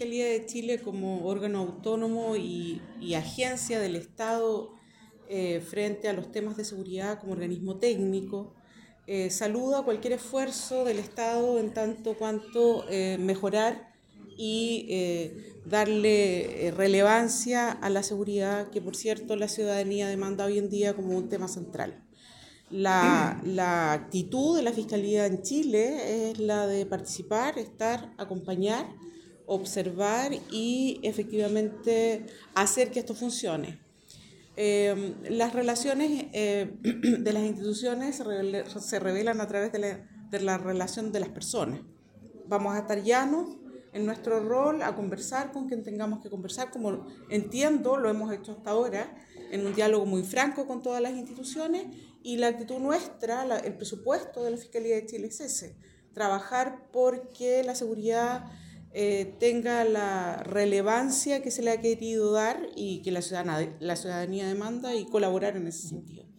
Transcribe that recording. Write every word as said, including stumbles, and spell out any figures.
Fiscalía de Chile como órgano autónomo y, y agencia del Estado eh, frente a los temas de seguridad como organismo técnico, eh, saluda cualquier esfuerzo del Estado en tanto cuanto eh, mejorar y eh, darle eh, relevancia a la seguridad que, por cierto, la ciudadanía demanda hoy en día como un tema central. La, la actitud de la Fiscalía en Chile es la de participar, estar, acompañar, observar y efectivamente hacer que esto funcione. Eh, las relaciones eh, de las instituciones se, revela, se revelan a través de la, de la relación de las personas. Vamos a estar llanos en nuestro rol a conversar con quien tengamos que conversar, como entiendo lo hemos hecho hasta ahora, en un diálogo muy franco con todas las instituciones, y la actitud nuestra, la, el presupuesto de la Fiscalía de Chile es ese, trabajar porque la seguridad eh, tenga la relevancia que se le ha querido dar y que la ciudadanía, la ciudadanía demanda y colaborar en ese sentido.